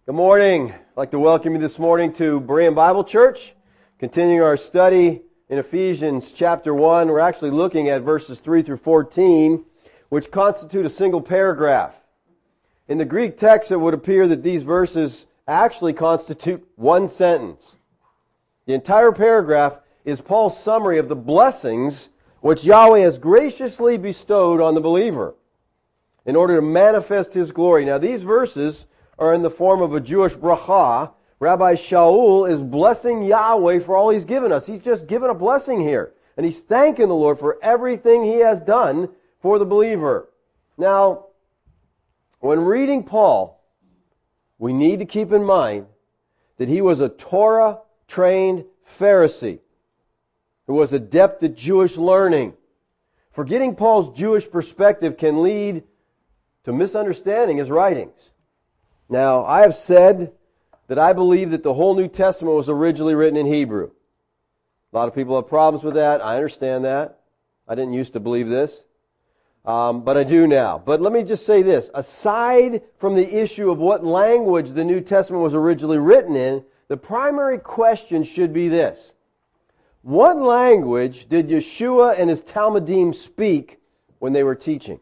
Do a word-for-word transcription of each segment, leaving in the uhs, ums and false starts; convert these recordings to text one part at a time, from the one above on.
Good morning. I'd like to welcome you this morning to Berean Bible Church. Continuing our study in Ephesians chapter one, we're actually looking at verses three through fourteen, which constitute a single paragraph. In the Greek text, it would appear that these verses actually constitute one sentence. The entire paragraph is Paul's summary of the blessings which Yahweh has graciously bestowed on the believer in order to manifest His glory. Now, these verses are in the form of a Jewish bracha. Rabbi Shaul is blessing Yahweh for all He's given us. He's just given a blessing here. And he's thanking the Lord for everything He has done for the believer. Now, when reading Paul, we need to keep in mind that he was a Torah-trained Pharisee who was adept at Jewish learning. Forgetting Paul's Jewish perspective can lead to misunderstanding his writings. Now, I have said that I believe that the whole New Testament was originally written in Hebrew. A lot of people have problems with that. I understand that. I didn't used to believe this, um, but I do now. But let me just say this. Aside from the issue of what language the New Testament was originally written in, the primary question should be this. What language did Yeshua and his Talmudim speak when they were teaching?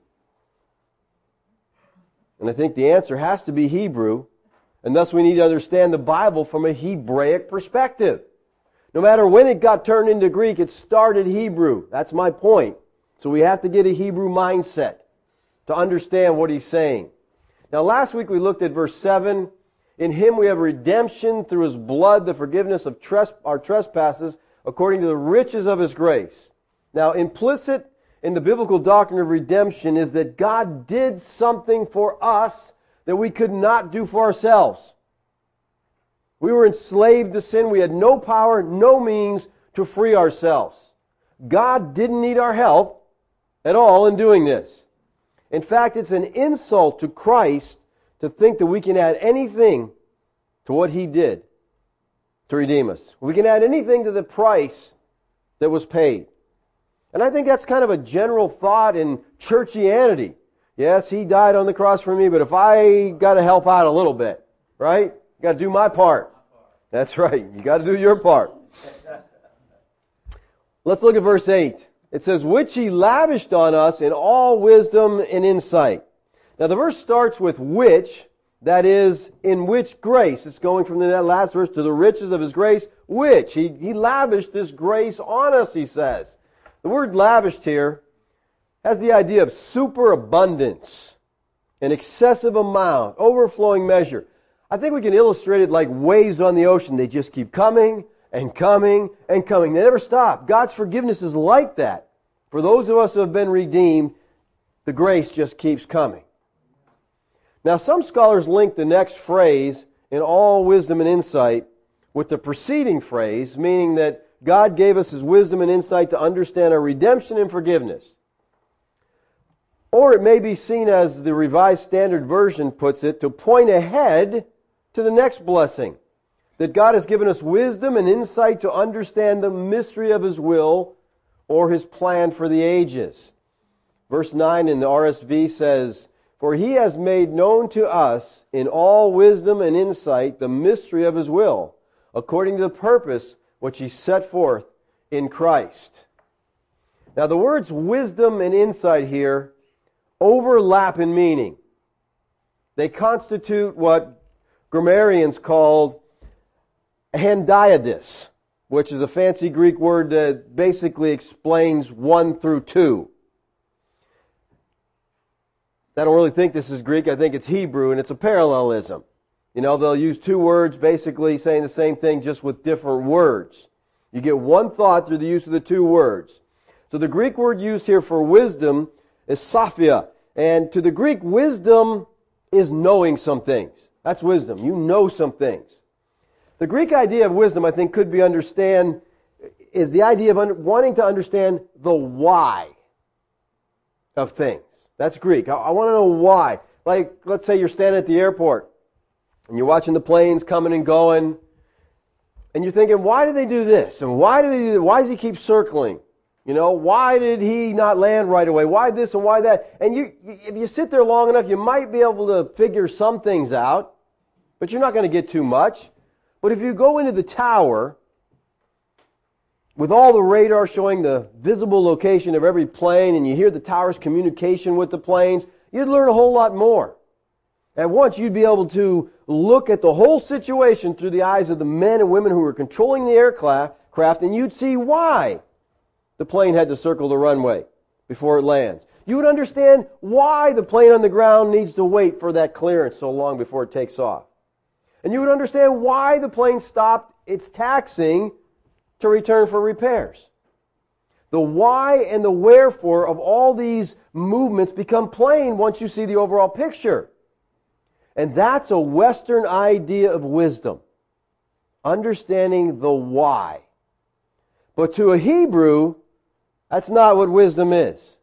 And I think the answer has to be Hebrew, and thus we need to understand the Bible from a Hebraic perspective. No matter when it got turned into Greek, it started Hebrew. That's my point. So we have to get a Hebrew mindset to understand what he's saying. Now, last week we looked at verse seven. In Him we have redemption through His blood, the forgiveness of tres- our trespasses, according to the riches of His grace. Now, implicit in the biblical doctrine of redemption is that God did something for us that we could not do for ourselves. We were enslaved to sin. We had no power, no means to free ourselves. God didn't need our help at all in doing this. In fact, it's an insult to Christ to think that we can add anything to what He did to redeem us. We can add anything to the price that was paid. And I think that's kind of a general thought in churchianity. Yes, He died on the cross for me, but if I got to help out a little bit, right? Got to do my part. That's right. You got to do your part. Let's look at verse eight. It says, which He lavished on us in all wisdom and insight. Now the verse starts with which, that is, in which grace. It's going from the last verse to the riches of His grace, which. He, he lavished this grace on us, he says. The word lavished here has the idea of superabundance, an excessive amount, overflowing measure. I think we can illustrate it like waves on the ocean. They just keep coming and coming and coming. They never stop. God's forgiveness is like that. For those of us who have been redeemed, the grace just keeps coming. Now, some scholars link the next phrase, in all wisdom and insight, with the preceding phrase, meaning that God gave us His wisdom and insight to understand our redemption and forgiveness. Or it may be seen as the Revised Standard Version puts it, to point ahead to the next blessing. That God has given us wisdom and insight to understand the mystery of His will or His plan for the ages. Verse nine in the R S V says, for He has made known to us in all wisdom and insight the mystery of His will, according to the purpose which He set forth in Christ. Now the words wisdom and insight here overlap in meaning. They constitute what grammarians call hendiadys, which is a fancy Greek word that basically explains one through two. I don't really think this is Greek. I think it's Hebrew, and it's a parallelism. You know, they'll use two words basically saying the same thing just with different words. You get one thought through the use of the two words. So the Greek word used here for wisdom is sophia. And to the Greek, wisdom is knowing some things. That's wisdom. You know some things. The Greek idea of wisdom, I think, could be understand, is the idea of un- wanting to understand the why of things. That's Greek. I, I want to know why. Like, let's say you're standing at the airport and you're watching the planes coming and going, and you're thinking, why did they do this? And why did they do that? Why does he keep circling? You know, why did he not land right away? Why this and why that? And you, if you sit there long enough, you might be able to figure some things out. but you're not going to get too much. But if you go into the tower with all the radar showing the visible location of every plane and you hear the tower's communication with the planes, you'd learn a whole lot more. At once you'd be able to look at the whole situation through the eyes of the men and women who were controlling the aircraft, and you'd see why the plane had to circle the runway before it lands. You would understand why the plane on the ground needs to wait for that clearance so long before it takes off. And you would understand why the plane stopped its taxiing to return for repairs. The why and the wherefore of all these movements become plain once you see the overall picture. And that's a Western idea of wisdom. Understanding the why. But to a Hebrew, that's not what wisdom is.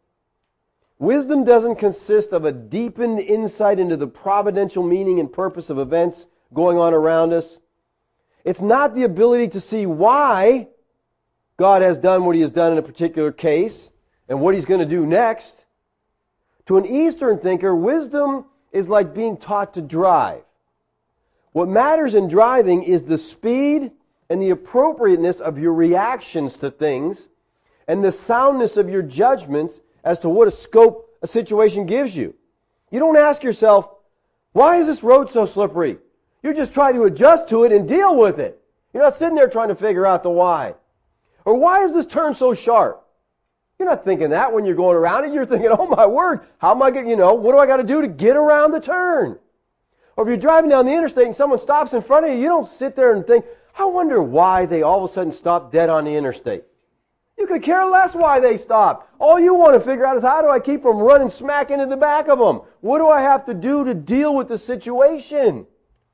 Wisdom doesn't consist of a deepened insight into the providential meaning and purpose of events going on around us. It's not the ability to see why God has done what He has done in a particular case and what He's going to do next. To an Eastern thinker, wisdom is like being taught to drive. What matters in driving is the speed and the appropriateness of your reactions to things and the soundness of your judgments as to what a scope a situation gives you. You don't ask yourself, why is this road so slippery? You just try to adjust to it and deal with it. You're not sitting there trying to figure out the why. Or why is this turn so sharp? You're not thinking that when you're going around it. You're thinking, oh my word, how am I going to, you know, what do I got to do to get around the turn? Or if you're driving down the interstate and someone stops in front of you, you don't sit there and think, I wonder why they all of a sudden stopped dead on the interstate. You could care less why they stopped. All you want to figure out is how do I keep from running smack into the back of them? What do I have to do to deal with the situation?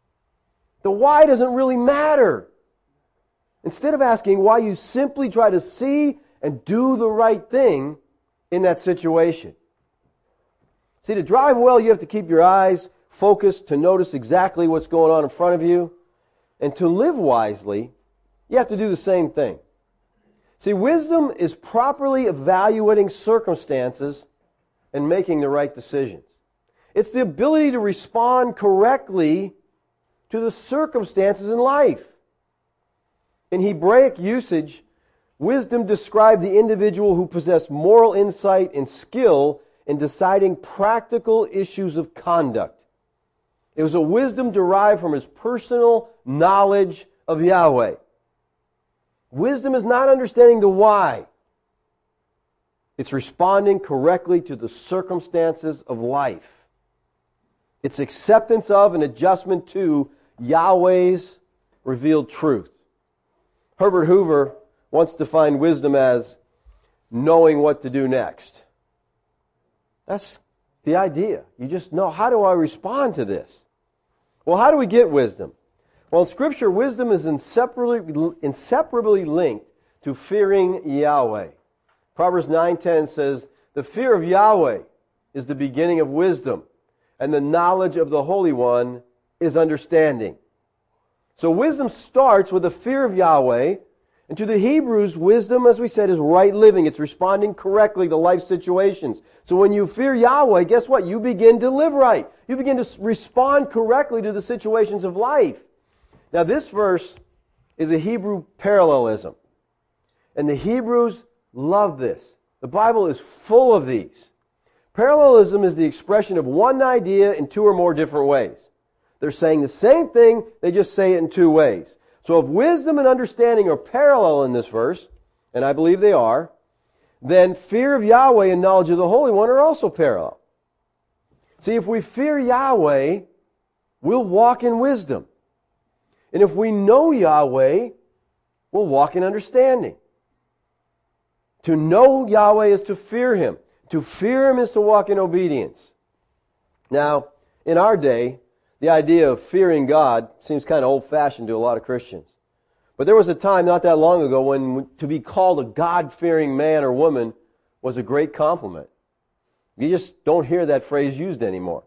The why doesn't really matter. Instead of asking why, you simply try to see and do the right thing in that situation. See, to drive well, you have to keep your eyes focused to notice exactly what's going on in front of you. And to live wisely, you have to do the same thing. See, wisdom is properly evaluating circumstances and making the right decisions. It's the ability to respond correctly to the circumstances in life. In Hebraic usage, wisdom described the individual who possessed moral insight and skill in deciding practical issues of conduct. It was a wisdom derived from his personal knowledge of Yahweh. Wisdom is not understanding the why. It's responding correctly to the circumstances of life. It's acceptance of and adjustment to Yahweh's revealed truth. Herbert Hoover once defined wisdom as knowing what to do next. That's the idea. You just know, how do I respond to this? Well, how do we get wisdom? Well, in Scripture, wisdom is inseparably, inseparably linked to fearing Yahweh. Proverbs nine ten says, the fear of Yahweh is the beginning of wisdom, and the knowledge of the Holy One is understanding. So wisdom starts with the fear of Yahweh, and to the Hebrews, wisdom, as we said, is right living. It's responding correctly to life situations. So when you fear Yahweh, guess what? You begin to live right. You begin to respond correctly to the situations of life. Now this verse is a Hebrew parallelism. And the Hebrews love this. The Bible is full of these. Parallelism is the expression of one idea in two or more different ways. They're saying the same thing, they just say it in two ways. So if wisdom and understanding are parallel in this verse, and I believe they are, then fear of Yahweh and knowledge of the Holy One are also parallel. See, if we fear Yahweh, we'll walk in wisdom. And if we know Yahweh, we'll walk in understanding. To know Yahweh is to fear Him. To fear Him is to walk in obedience. Now, in our day, the idea of fearing God seems kind of old-fashioned to a lot of Christians. But there was a time not that long ago when to be called a God-fearing man or woman was a great compliment. You just don't hear that phrase used anymore.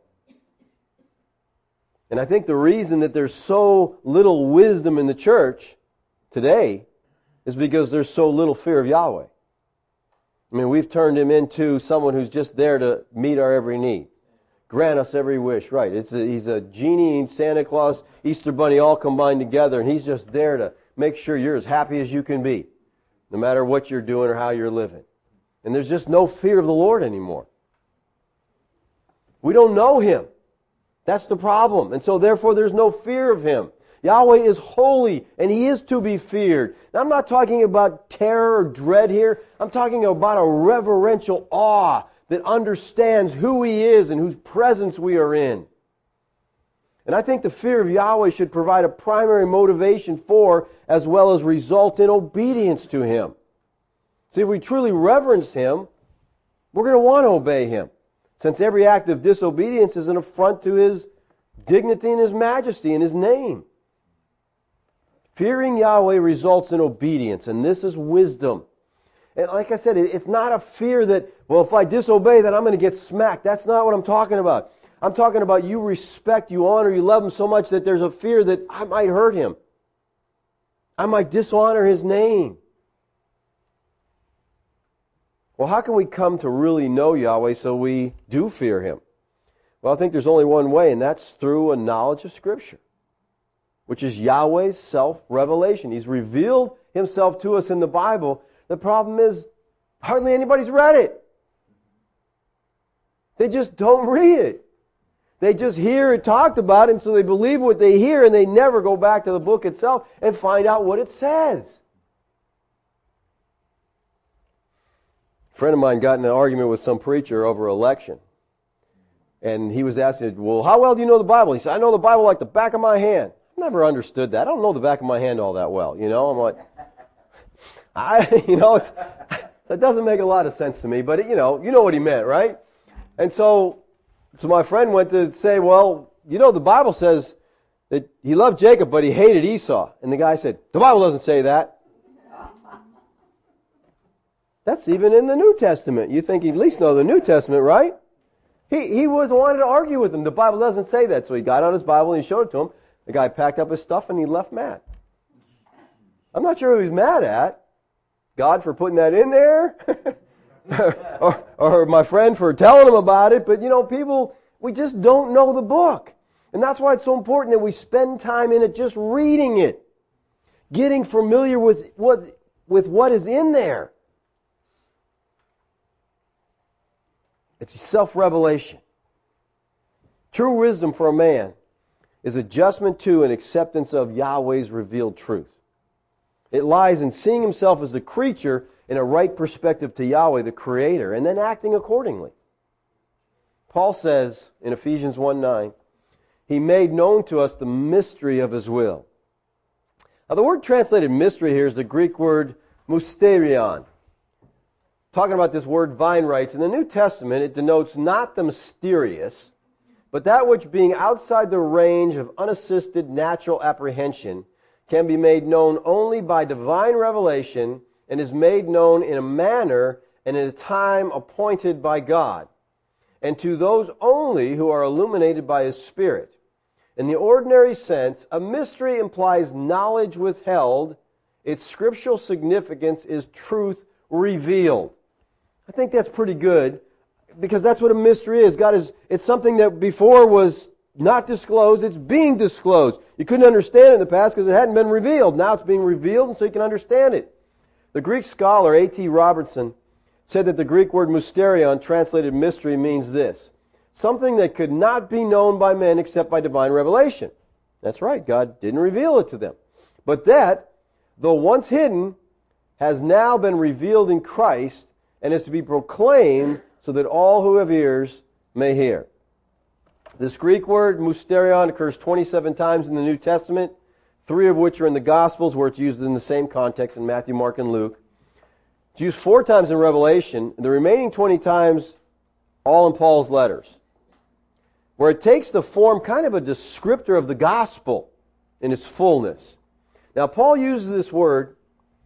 And I think the reason that there's so little wisdom in the church today is because there's so little fear of Yahweh. I mean, we've turned Him into someone who's just there to meet our every need. grant us every wish. Right. It's a, he's a genie, Santa Claus, Easter Bunny all combined together, and he's just there to make sure you're as happy as you can be, no matter what you're doing or how you're living. And there's just no fear of the Lord anymore. We don't know Him. That's the problem. And so therefore there's no fear of Him. Yahweh is holy, and He is to be feared. Now, I'm not talking about terror or dread here. I'm talking about a reverential awe that understands who He is and whose presence we are in. And I think the fear of Yahweh should provide a primary motivation for, as well as result in obedience to Him. See, if we truly reverence Him, we're going to want to obey Him, since every act of disobedience is an affront to His dignity and His majesty and His name. Fearing Yahweh results in obedience, and this is wisdom. And like I said, it's not a fear that, well, if I disobey, then I'm going to get smacked. That's not what I'm talking about. I'm talking about you respect, you honor, you love Him so much that there's a fear that I might hurt Him. I might dishonor His name. Well, how can we come to really know Yahweh so we do fear Him? Well, I think there's only one way, and that's through a knowledge of Scripture, which is Yahweh's self-revelation. He's revealed Himself to us in the Bible. The problem is, hardly anybody's read it. They just don't read it. They just hear it talked about, and so they believe what they hear, and they never go back to the book itself and find out what it says. A friend of mine got in an argument with some preacher over election. And he was asking, well, how well do you know the Bible? He said, I know the Bible like the back of my hand. I never understood that. I don't know the back of my hand all that well, you know. I'm like, I, you know, it's, that doesn't make a lot of sense to me, but, it, you know, you know what he meant, right? And so, so my friend went to say, well, you know, the Bible says that he loved Jacob, but he hated Esau. And the guy said, the Bible doesn't say that. That's even in the New Testament. You think he'd at least know the New Testament, right? He, he was wanted to argue with him. The Bible doesn't say that. So he got out his Bible and he showed it to him. The guy packed up his stuff and he left mad. I'm not sure who he's mad at. God for putting that in there? or, or my friend for telling him about it. But, you know, people, we just don't know the book. And that's why it's so important that we spend time in it just reading it. Getting familiar with what, with what is in there. It's self-revelation. True wisdom for a man is adjustment to and acceptance of Yahweh's revealed truth. It lies in seeing himself as the creature in a right perspective to Yahweh, the Creator, and then acting accordingly. Paul says in Ephesians one nine, He made known to us the mystery of His will. Now the word translated mystery here is the Greek word mysterion. Talking about this word, Vine writes, in the New Testament it denotes not the mysterious, but that which being outside the range of unassisted natural apprehension can be made known only by divine revelation and is made known in a manner and in a time appointed by God, and to those only who are illuminated by His Spirit. In the ordinary sense, a mystery implies knowledge withheld. Its scriptural significance is truth revealed. I think that's pretty good, because that's what a mystery is. God is, it's something that before was not disclosed, it's being disclosed. You couldn't understand it in the past because it hadn't been revealed. Now it's being revealed, and so you can understand it. The Greek scholar A T Robertson said that the Greek word mysterion, translated mystery, means this: something that could not be known by men except by divine revelation. That's right, God didn't reveal it to them. But that, though once hidden, has now been revealed in Christ, and is to be proclaimed so that all who have ears may hear. This Greek word, mysterion, occurs twenty-seven times in the New Testament, three of which are in the Gospels, where it's used in the same context in Matthew, Mark, and Luke. It's used four times in Revelation, and the remaining twenty times all in Paul's letters, where it takes the form kind of a descriptor of the gospel in its fullness. Now, Paul uses this word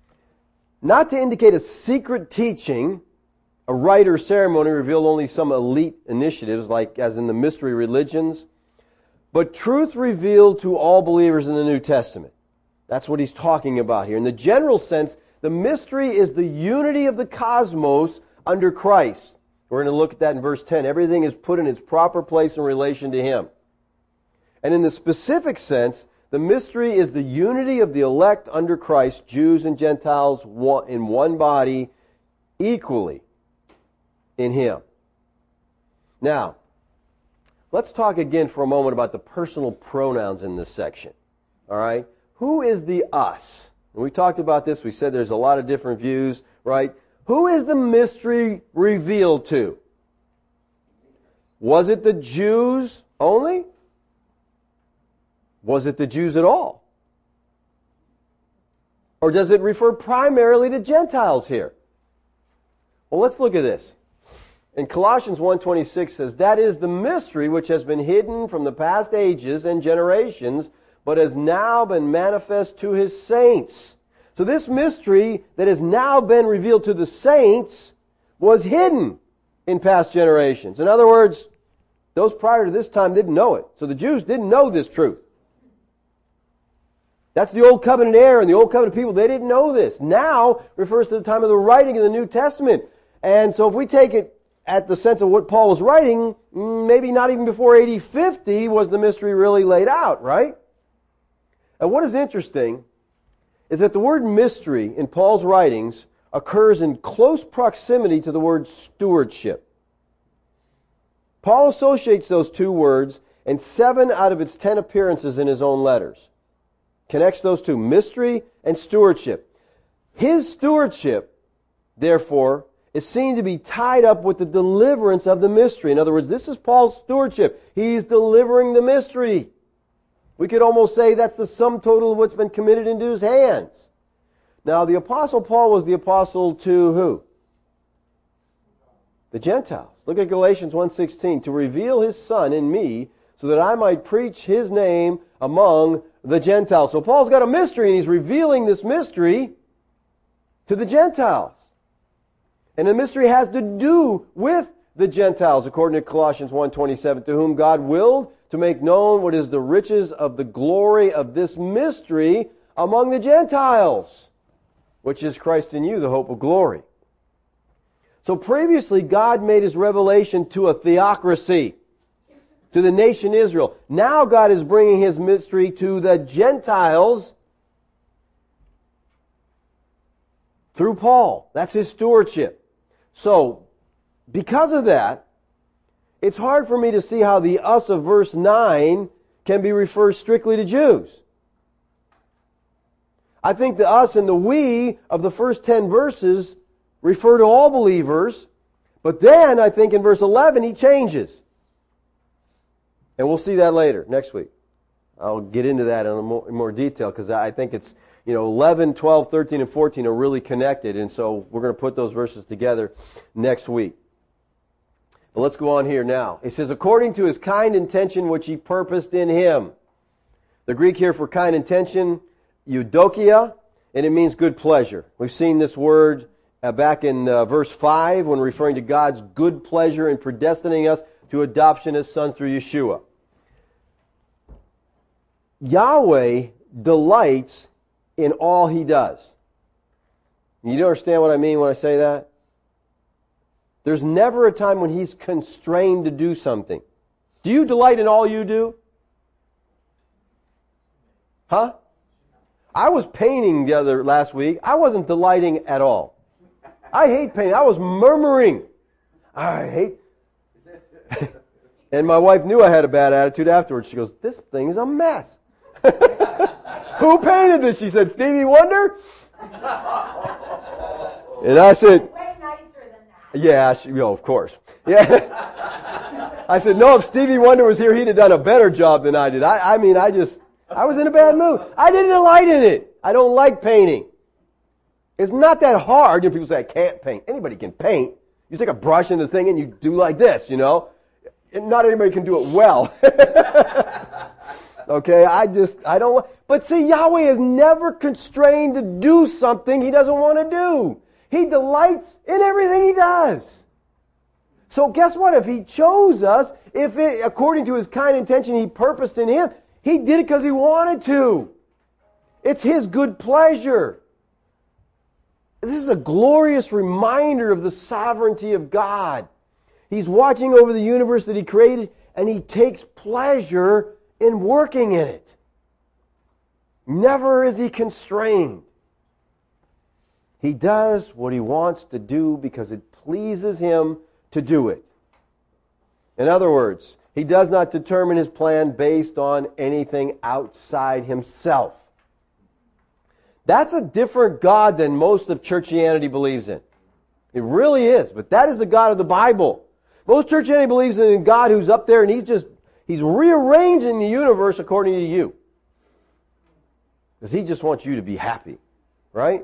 not to indicate a secret teaching, a rite or ceremony revealed only some elite initiatives, like as in the mystery religions, but truth revealed to all believers in the New Testament. That's what he's talking about here. In the general sense, the mystery is the unity of the cosmos under Christ. We're going to look at that in verse ten. Everything is put in its proper place in relation to Him. And in the specific sense, the mystery is the unity of the elect under Christ, Jews and Gentiles, in one body, equally in Him. Now, let's talk again for a moment about the personal pronouns in this section. All right? Who is the us? And we talked about this. We said there's a lot of different views, right? Who is the mystery revealed to? Was it the Jews only? Was it the Jews at all? Or does it refer primarily to Gentiles here? Well, let's look at this. In Colossians one twenty-six says, that is the mystery which has been hidden from the past ages and generations, but has now been manifest to His saints. So this mystery that has now been revealed to the saints was hidden in past generations. In other words, those prior to this time didn't know it. So the Jews didn't know this truth. That's the Old Covenant era and the Old Covenant people. They didn't know this. Now refers to the time of the writing of the New Testament. And so if we take it at the sense of what Paul was writing, maybe not even before A D fifty was the mystery really laid out, right? And what is interesting is that the word mystery in Paul's writings occurs in close proximity to the word stewardship. Paul associates those two words in seven out of its ten appearances in his own letters. Connects those two, mystery and stewardship. His stewardship, therefore, is seen to be tied up with the deliverance of the mystery. In other words, this is Paul's stewardship. He's delivering the mystery. We could almost say that's the sum total of what's been committed into his hands. Now, the Apostle Paul was the apostle to who? The Gentiles. Look at Galatians one sixteen. To reveal His Son in me, so that I might preach His name among the Gentiles. So Paul's got a mystery, and he's revealing this mystery to the Gentiles. And the mystery has to do with the Gentiles, according to Colossians one twenty-seven, to whom God willed to make known what is the riches of the glory of this mystery among the Gentiles, which is Christ in you, the hope of glory. So previously, God made His revelation to a theocracy, to the nation Israel. Now God is bringing His mystery to the Gentiles through Paul. That's His stewardship. So, because of that, it's hard for me to see how the us of verse nine can be referred strictly to Jews. I think the us and the we of the first ten verses refer to all believers, but then I think in verse eleven he changes. And we'll see that later, next week. I'll get into that in more, in more detail because I think it's, you know, eleven, twelve, thirteen, and fourteen are really connected, and so we're going to put those verses together next week. But let's go on here now. It says, according to His kind intention which He purposed in Him. The Greek here for kind intention, eudokia, and it means good pleasure. We've seen this word uh, back in uh, verse five when referring to God's good pleasure in predestining us to adoption as sons through Yeshua. Yahweh delights in all He does. You understand what I mean when I say that? There's never a time when He's constrained to do something. Do you delight in all you do? Huh? I was painting the other last week. I wasn't delighting at all. I hate painting. I was murmuring. I hate. And my wife knew I had a bad attitude afterwards. She goes, this thing is a mess. Who painted this? She said, Stevie Wonder? And I said, way nicer than that. yeah, she, oh, of course. Yeah. I said, no, if Stevie Wonder was here, he'd have done a better job than I did. I, I mean, I just, I was in a bad mood. I didn't delight in it. I don't like painting. It's not that hard. You know, people say, I can't paint. Anybody can paint. You take a brush and the thing and you do like this, you know. And not anybody can do it well. Okay, I just, I don't, but see, Yahweh is never constrained to do something He doesn't want to do. He delights in everything He does. So guess what? If He chose us, if it, according to His kind intention He purposed in Him, He did it because He wanted to. It's His good pleasure. This is a glorious reminder of the sovereignty of God. He's watching over the universe that He created, and He takes pleasure in working in it. Never is He constrained. He does what He wants to do because it pleases Him to do it. In other words, He does not determine His plan based on anything outside Himself. That's a different God than most of churchianity believes in. It really is, but that is the God of the Bible. Most churchianity believes in a God who's up there and He's just, He's rearranging the universe according to you. Because He just wants you to be happy, right?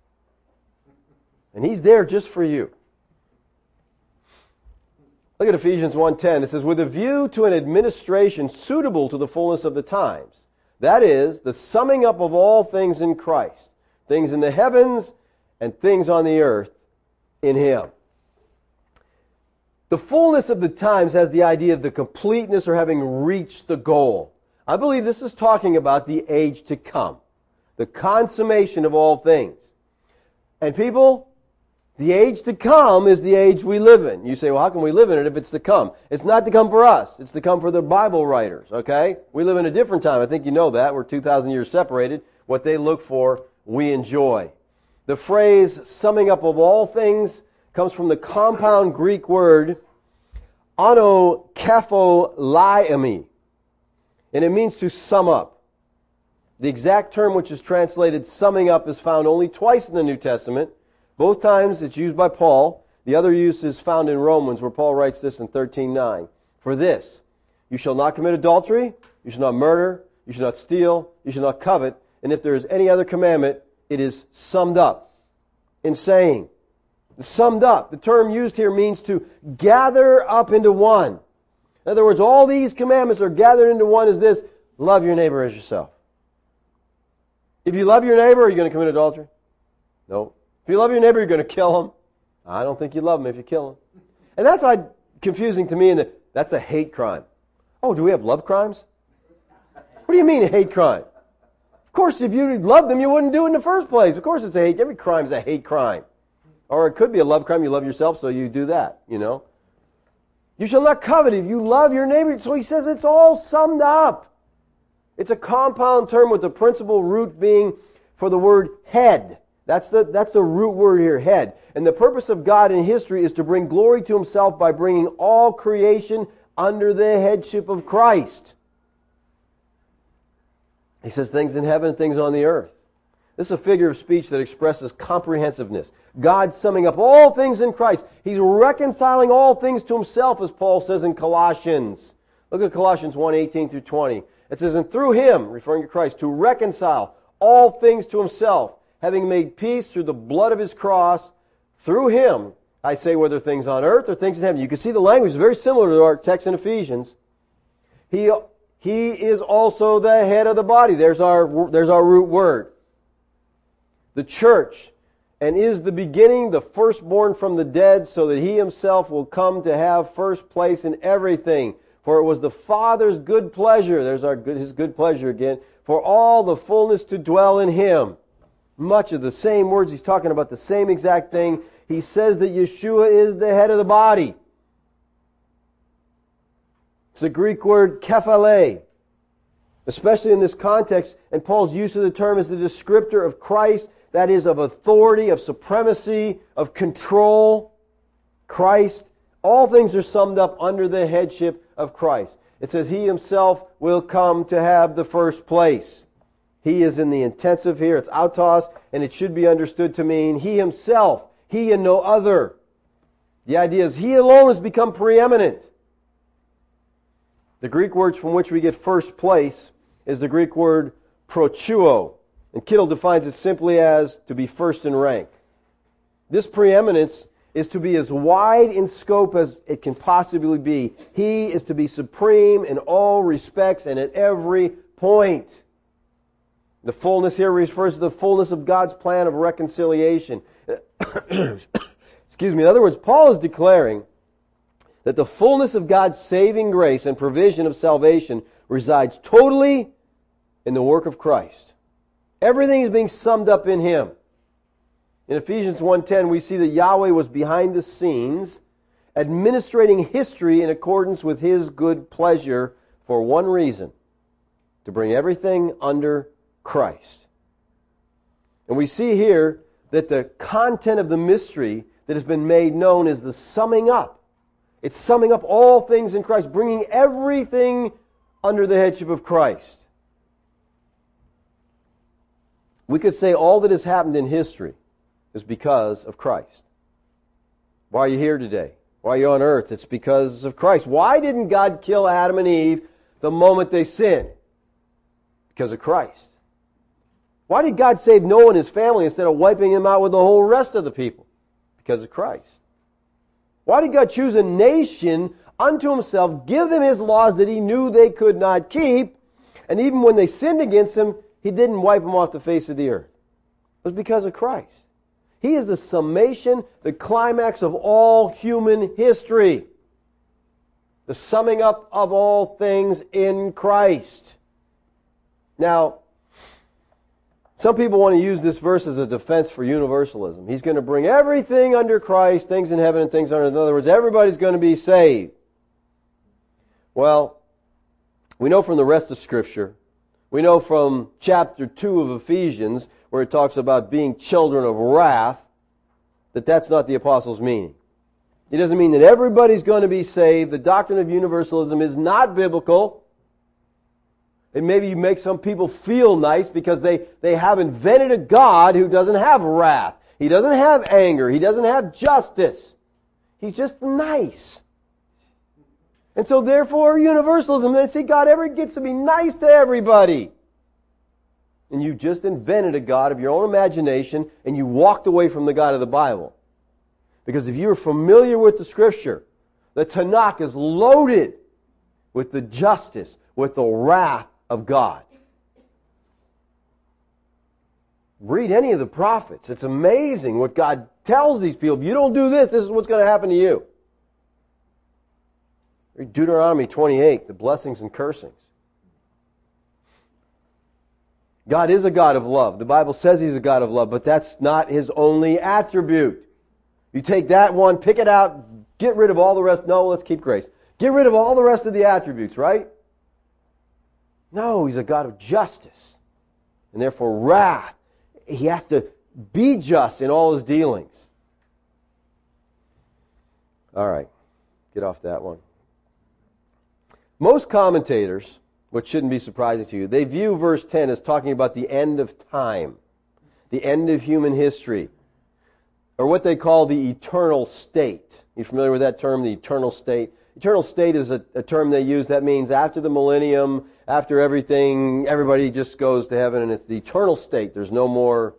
And He's there just for you. Look at Ephesians one ten. It says, with a view to an administration suitable to the fullness of the times. That is, the summing up of all things in Christ. Things in the heavens and things on the earth in Him. The fullness of the times has the idea of the completeness or having reached the goal. I believe this is talking about the age to come. The consummation of all things. And people, the age to come is the age we live in. You say, well, how can we live in it if it's to come? It's not to come for us. It's to come for the Bible writers, okay? We live in a different time. I think you know that. We're two thousand years separated. What they look for, we enjoy. The phrase, summing up of all things, comes from the compound Greek word, anokepholaiami. And it means to sum up. The exact term which is translated summing up is found only twice in the New Testament. Both times it's used by Paul. The other use is found in Romans, where Paul writes this in thirteen nine. For this, you shall not commit adultery, you shall not murder, you shall not steal, you shall not covet, and if there is any other commandment, it is summed up in saying. Summed up. The term used here means to gather up into one. In other words, all these commandments are gathered into one as this: love your neighbor as yourself. If you love your neighbor, are you going to commit adultery? No. If you love your neighbor, you're going to kill him. I don't think you love him if you kill him. And that's why confusing to me, in that that's a hate crime. Oh, do we have love crimes? What do you mean a hate crime? Of course, if you loved them, you wouldn't do it in the first place. Of course it's a hate. Every crime is a hate crime. Or it could be a love crime. You love yourself, so you do that, you know. You shall not covet if you love your neighbor. So he says it's all summed up. It's a compound term with the principal root being for the word head. That's the, that's the root word here, head. And the purpose of God in history is to bring glory to Himself by bringing all creation under the headship of Christ. He says things in heaven and things on the earth. This is a figure of speech that expresses comprehensiveness. God summing up all things in Christ. He's reconciling all things to Himself, as Paul says in Colossians. Look at Colossians one eighteen through twenty. It says, and through Him, referring to Christ, to reconcile all things to Himself, having made peace through the blood of His cross, through Him, I say, whether things on earth or things in heaven. You can see the language is very similar to our text in Ephesians. He, he is also the head of the body. There's our, there's our root word. The church, and is the beginning, the firstborn from the dead, so that He Himself will come to have first place in everything. For it was the Father's good pleasure, there's our good, His good pleasure again, for all the fullness to dwell in Him. Much of the same words. He's talking about the same exact thing. He says that Yeshua is the head of the body. It's the Greek word kephale, especially in this context, and Paul's use of the term is the descriptor of Christ, that is, of authority, of supremacy, of control. Christ, all things are summed up under the headship of Christ. It says He Himself will come to have the first place. He is in the intensive here. It's autos, and it should be understood to mean He Himself, He and no other. The idea is He alone has become preeminent. The Greek words from which we get first place is the Greek word prochuo. And Kittel defines it simply as to be first in rank. This preeminence is to be as wide in scope as it can possibly be. He is to be supreme in all respects and at every point. The fullness here refers to the fullness of God's plan of reconciliation. Excuse me. In other words, Paul is declaring that the fullness of God's saving grace and provision of salvation resides totally in the work of Christ. Everything is being summed up in Him. In Ephesians one ten, we see that Yahweh was behind the scenes administrating history in accordance with His good pleasure for one reason: to bring everything under Christ. And we see here that the content of the mystery that has been made known is the summing up. It's summing up all things in Christ, bringing everything under the headship of Christ. We could say all that has happened in history is because of Christ. Why are you here today? Why are you on earth? It's because of Christ. Why didn't God kill Adam and Eve the moment they sinned? Because of Christ. Why did God save Noah and his family instead of wiping him out with the whole rest of the people? Because of Christ. Why did God choose a nation unto Himself, give them His laws that He knew they could not keep, and even when they sinned against Him, He didn't wipe them off the face of the earth? It was because of Christ. He is the summation, the climax of all human history. The summing up of all things in Christ. Now, some people want to use this verse as a defense for universalism. He's going to bring everything under Christ, things in heaven and things on earth. In other words, everybody's going to be saved. Well, we know from the rest of Scripture, we know from chapter two of Ephesians, where it talks about being children of wrath, that that's not the apostle's meaning. It doesn't mean that everybody's going to be saved. The doctrine of universalism is not biblical. And maybe you make some people feel nice because they, they have invented a God who doesn't have wrath. He doesn't have anger. He doesn't have justice. He's just nice. And so therefore universalism, they say God ever gets to be nice to everybody. And you just invented a God of your own imagination and you walked away from the God of the Bible. Because if you're familiar with the Scripture, the Tanakh is loaded with the justice, with the wrath of God. Read any of the prophets. It's amazing what God tells these people. If you don't do this, this is what's going to happen to you. Read Deuteronomy twenty-eight, the blessings and cursings. God is a God of love. The Bible says He's a God of love, but that's not His only attribute. You take that one, pick it out, get rid of all the rest. No, let's keep grace. Get rid of all the rest of the attributes, right? No, He's a God of justice. And therefore wrath. He has to be just in all His dealings. All right. Get off that one. Most commentators, which shouldn't be surprising to you, they view verse ten as talking about the end of time. The end of human history. Or what they call the eternal state. You familiar with that term, the eternal state? Eternal state is a, a term they use that means after the millennium, after everything, everybody just goes to heaven, and it's the eternal state. There's no more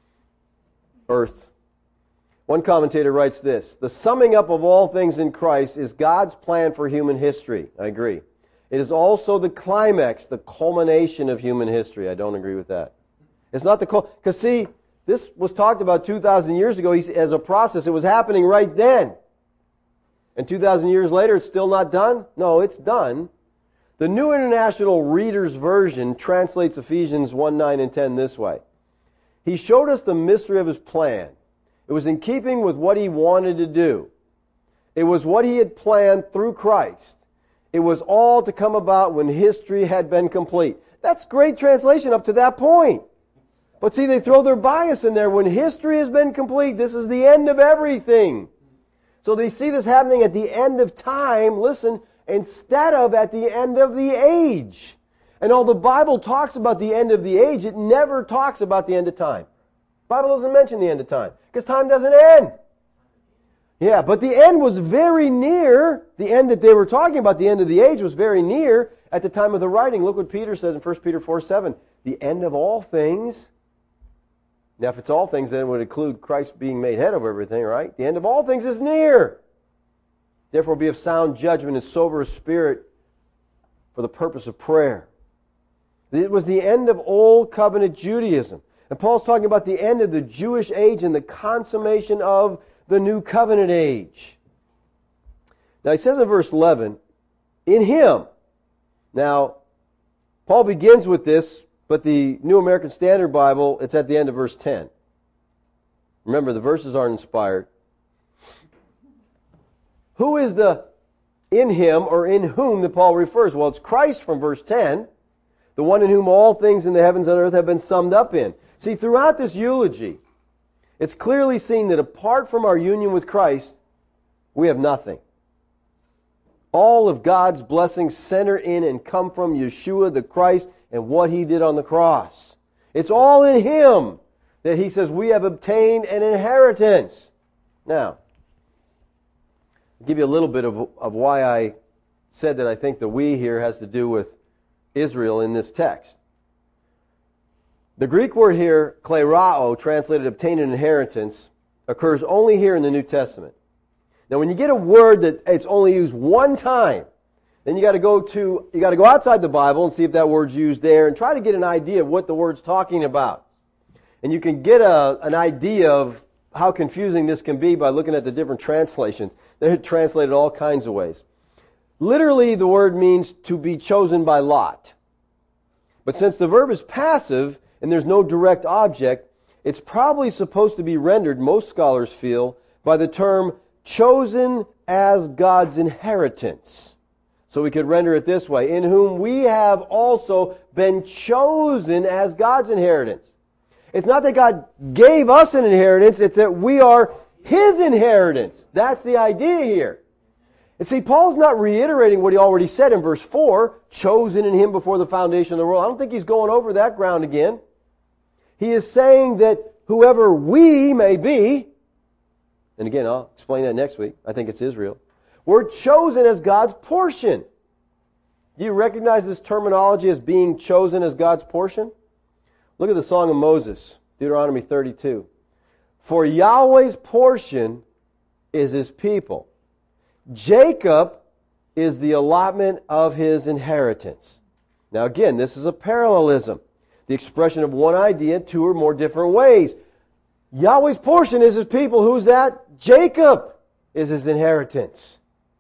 earth. One commentator writes this: the summing up of all things in Christ is God's plan for human history. I agree. It is also the climax, the culmination of human history. I don't agree with that. It's not the... Because see, this was talked about two thousand years ago as a process. It was happening right then. And two thousand years later, it's still not done? No, it's done. The New International Reader's Version translates Ephesians one, nine, and ten this way. He showed us the mystery of His plan. It was in keeping with what He wanted to do. It was what He had planned through Christ. It was all to come about when history had been complete. That's great translation up to that point. But see, they throw their bias in there. When history has been complete, this is the end of everything. So they see this happening at the end of time, listen, instead of at the end of the age. And all the Bible talks about the end of the age, it never talks about the end of time. The Bible doesn't mention the end of time, because time doesn't end. Yeah, but the end was very near. The end that they were talking about, the end of the age, was very near at the time of the writing. Look what Peter says in First Peter four, seven. The end of all things. Now, if it's all things, then it would include Christ being made head of everything, right? The end of all things is near. Therefore, be of sound judgment and sober spirit for the purpose of prayer. It was the end of Old Covenant Judaism. And Paul's talking about the end of the Jewish age and the consummation of the New Covenant age. Now, he says in verse eleven, in Him. Now, Paul begins with this, but the New American Standard Bible, it's at the end of verse ten. Remember, the verses aren't inspired. Who is the in him or in whom that Paul refers? Well, it's Christ from verse ten, the one in whom all things in the heavens and earth have been summed up in. See, throughout this eulogy, it's clearly seen that apart from our union with Christ, we have nothing. All of God's blessings center in and come from Yeshua the Christ and what He did on the cross. It's all in Him that He says we have obtained an inheritance. Now, I'll give you a little bit of, of why I said that I think the we here has to do with Israel in this text. The Greek word here, klerao, translated obtain an inheritance, occurs only here in the New Testament. Now, when you get a word that it's only used one time, then you got to go to you got to go outside the Bible and see if that word's used there, and try to get an idea of what the word's talking about. And you can get a, an idea of how confusing this can be by looking at the different translations. They're translated all kinds of ways. Literally, the word means to be chosen by lot. But since the verb is passive and there's no direct object, it's probably supposed to be rendered, most scholars feel, by the term chosen as God's inheritance. So we could render it this way: in whom we have also been chosen as God's inheritance. It's not that God gave us an inheritance, it's that we are His inheritance. That's the idea here. And see, Paul's not reiterating what he already said in verse four, chosen in Him before the foundation of the world. I don't think he's going over that ground again. He is saying that whoever we may be, and again, I'll explain that next week. I think it's Israel. We're chosen as God's portion. Do you recognize this terminology as being chosen as God's portion? Look at the Song of Moses, Deuteronomy thirty-two. For Yahweh's portion is His people. Jacob is the allotment of His inheritance. Now again, this is a parallelism. The expression of one idea in two or more different ways. Yahweh's portion is His people. Who's that? Jacob is His inheritance.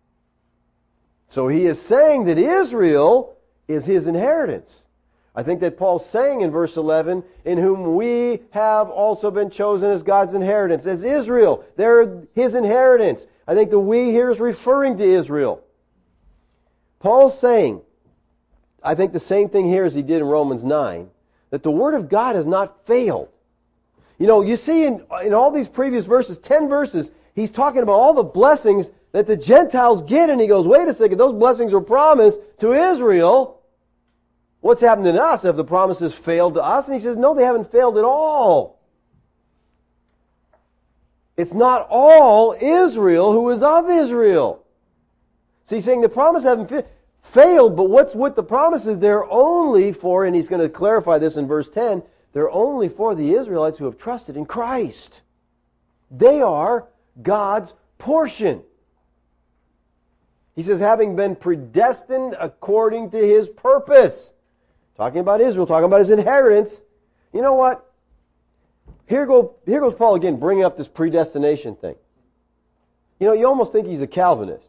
So he is saying that Israel is His inheritance. I think that Paul's saying in verse eleven, in whom we have also been chosen as God's inheritance. As Israel, they're His inheritance. I think the we here is referring to Israel. Paul's saying, I think the same thing here as he did in Romans nine, that the Word of God has not failed. You know, you see in, in all these previous verses, ten verses, he's talking about all the blessings that the Gentiles get, and he goes, wait a second, those blessings were promised to Israel. What's happened to us? Have the promises failed to us? And he says, no, they haven't failed at all. It's not all Israel who is of Israel. See, he's saying the promise haven't fa- failed, but what's with the promises? They're only for, and he's going to clarify this in verse ten, they're only for the Israelites who have trusted in Christ. They are God's portion. He says, having been predestined according to His purpose. Talking about Israel, talking about His inheritance. You know what? Here, go, here goes Paul again, bringing up this predestination thing. You know, you almost think he's a Calvinist.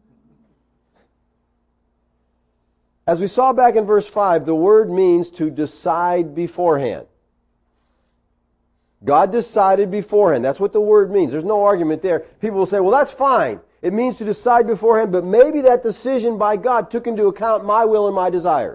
As we saw back in verse five, the word means to decide beforehand. God decided beforehand. That's what the word means. There's no argument there. People will say, well, that's fine. It means to decide beforehand, but maybe that decision by God took into account my will and my desires.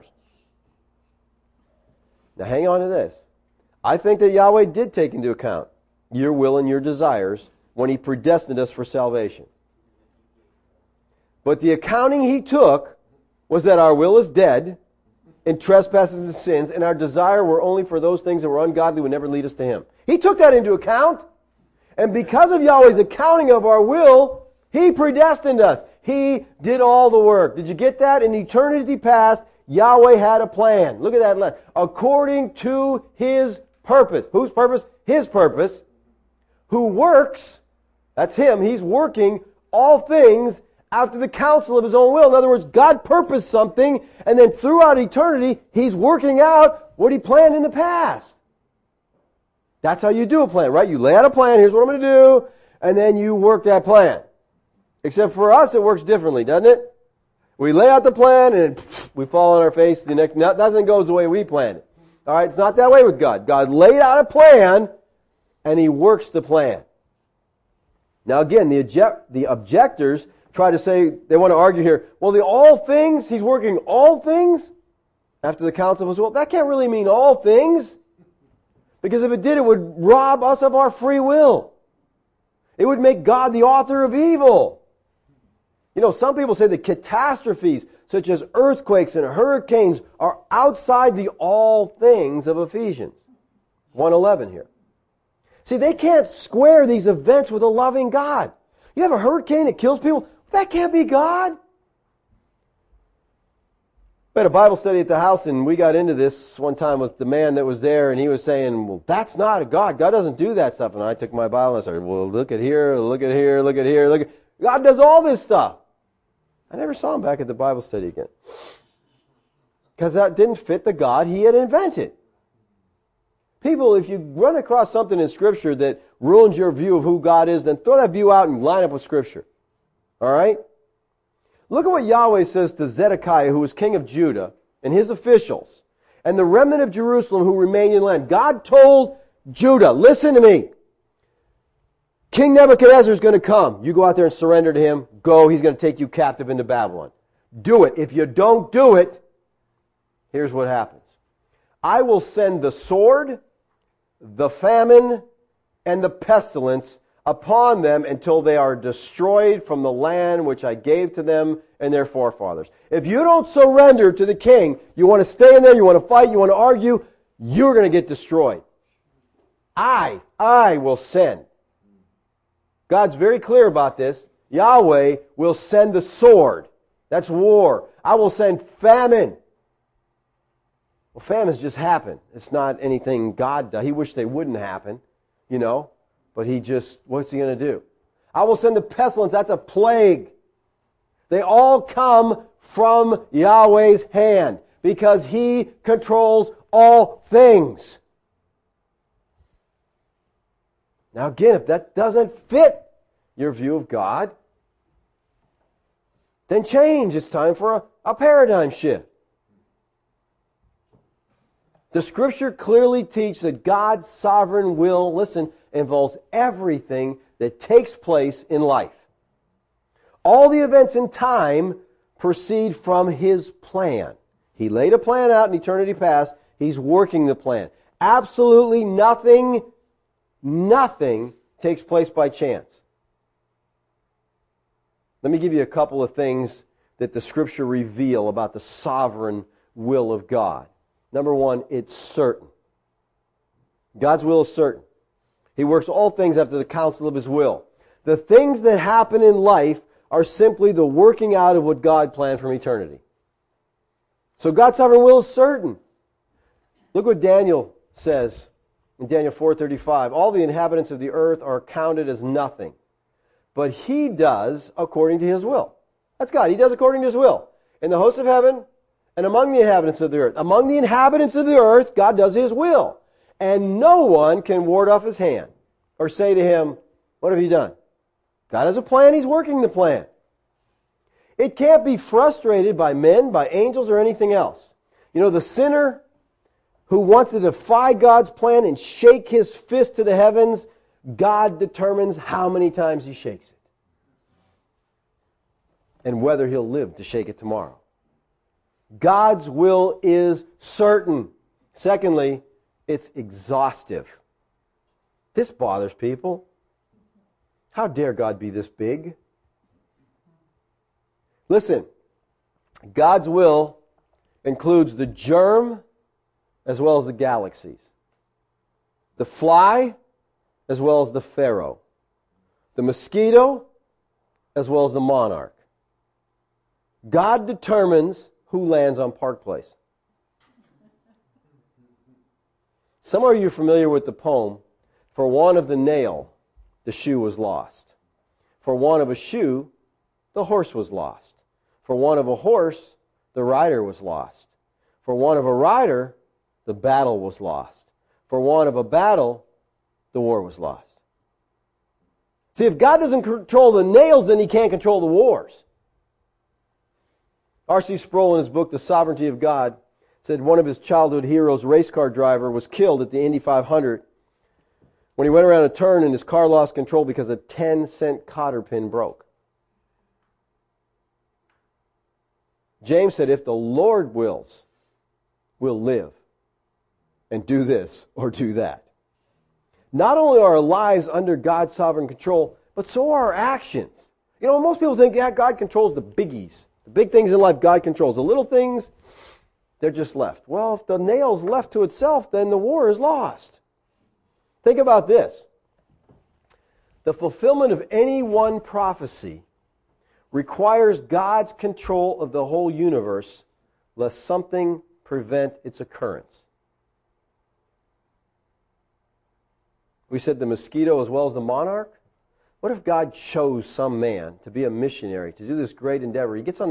Now hang on to this. I think that Yahweh did take into account your will and your desires when He predestined us for salvation. But the accounting He took was that our will is dead in trespasses and sins, and our desire were only for those things that were ungodly would never lead us to Him. He took that into account. And because of Yahweh's accounting of our will, He predestined us. He did all the work. Did you get that? In eternity past, Yahweh had a plan. Look at that line. According to His purpose. Whose purpose? His purpose. Who works, that's Him, He's working all things after the counsel of His own will. In other words, God purposed something, and then throughout eternity, He's working out what He planned in the past. That's how you do a plan, right? You lay out a plan, here's what I'm going to do, and then you work that plan. Except for us, it works differently, doesn't it? We lay out the plan, and we fall on our face. The next, nothing goes the way we planned it. All right, it's not that way with God. God laid out a plan, and He works the plan. Now again, the, object, the objectors try to say, they want to argue here, well, the all things, he's working all things after the counsel of his will. That can't really mean all things. Because if it did, it would rob us of our free will. It would make God the author of evil. You know, some people say that catastrophes such as earthquakes and hurricanes are outside the all things of Ephesians one eleven here. See, they can't square these events with a loving God. You have a hurricane that kills people, that can't be God. We had a Bible study at the house, and we got into this one time with the man that was there, and he was saying, well, that's not a God. God doesn't do that stuff. And I took my Bible and I said, well, look at here, look at here, look at here, look at... God does all this stuff. I never saw him back at the Bible study again. Because that didn't fit the God he had invented. People, if you run across something in Scripture that ruins your view of who God is, then throw that view out and line up with Scripture. All right? Look at what Yahweh says to Zedekiah, who was king of Judah, and his officials, and the remnant of Jerusalem who remained in the land. God told Judah, listen to me. King Nebuchadnezzar is going to come. You go out there and surrender to him. Go, he's going to take you captive into Babylon. Do it. If you don't do it, here's what happens. I will send the sword, the famine, and the pestilence upon them until they are destroyed from the land which I gave to them and their forefathers. If you don't surrender to the king, you want to stay in there, you want to fight, you want to argue, you're going to get destroyed. I, I will send. God's very clear about this. Yahweh will send the sword. That's war. I will send famine. Well, famines just happen. It's not anything God does. He wished they wouldn't happen, you know. But he just, what's he going to do? I will send the pestilence. That's a plague. They all come from Yahweh's hand because he controls all things. Now again, if that doesn't fit your view of God, then change. It's time for a, a paradigm shift. The Scripture clearly teaches that God's sovereign will, listen, involves everything that takes place in life. All the events in time proceed from His plan. He laid a plan out in eternity past. He's working the plan. Absolutely nothing, nothing takes place by chance. Let me give you a couple of things that the Scripture reveal about the sovereign will of God. Number one, it's certain. God's will is certain. He works all things after the counsel of His will. The things that happen in life are simply the working out of what God planned from eternity. So God's sovereign will is certain. Look what Daniel says in Daniel four thirty-five. All the inhabitants of the earth are counted as nothing, but He does according to His will. That's God. He does according to His will. In the hosts of heaven and among the inhabitants of the earth. Among the inhabitants of the earth, God does His will. And no one can ward off His hand or say to Him, what have you done? God has a plan. He's working the plan. It can't be frustrated by men, by angels, or anything else. You know, the sinner who wants to defy God's plan and shake his fist to the heavens, God determines how many times he shakes it. And whether he'll live to shake it tomorrow. God's will is certain. Secondly, it's exhaustive. This bothers people. How dare God be this big? Listen, God's will includes the germ as well as the galaxies. The fly as well as the pharaoh. The mosquito as well as the monarch. God determines who lands on Park Place. Some of you are familiar with the poem, "For want of the nail, the shoe was lost. For want of a shoe, the horse was lost. For want of a horse, the rider was lost. For want of a rider, the battle was lost. For want of a battle, the war was lost." See, if God doesn't control the nails, then He can't control the wars. R C Sproul, in his book, The Sovereignty of God, said one of his childhood heroes, race car driver, was killed at the Indy five hundred when he went around a turn and his car lost control because a ten cent cotter pin broke. James said, if the Lord wills, we'll live and do this or do that. Not only are our lives under God's sovereign control, but so are our actions. You know, most people think, yeah, God controls the biggies. The big things in life, God controls. The little things, they're just left. Well, if the nail's left to itself, then the war is lost. Think about this. The fulfillment of any one prophecy requires God's control of the whole universe, lest something prevent its occurrence. We said the mosquito as well as the monarch. What if God chose some man to be a missionary, to do this great endeavor? He gets on